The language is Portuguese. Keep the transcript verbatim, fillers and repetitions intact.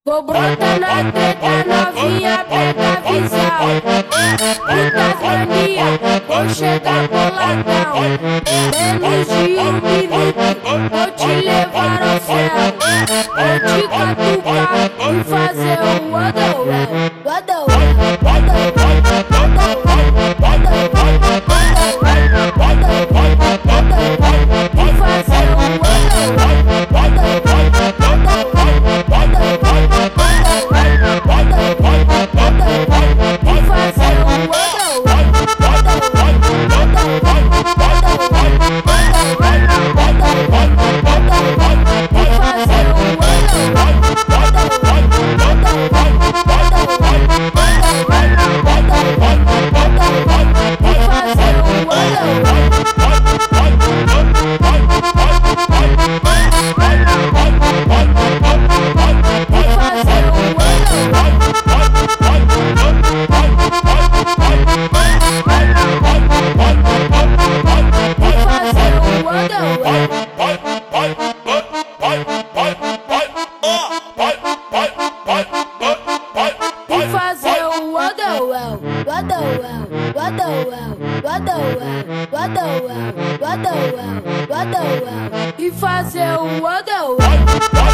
Vou brotar na treta, novinha, pega a visão. Puta mania, vou chegar boladão. Menos de um minuto, vou te levar ao céu. Vou te catucar e fazer um Wonderwell. Wonderwell, Wonderwell, Wonderwell, Wonderwell, Wonderwell, Wonderwell, Wonderwell. E fazer um Wonderwell, Wonderwell, Wonderwell, Wonderwell. Fazer um Wonderwell, Wonderwell, Wonderwell, Wonderwell, Wonderwell, Wonderwell, Wonderwell. E fazer um Wonderwell.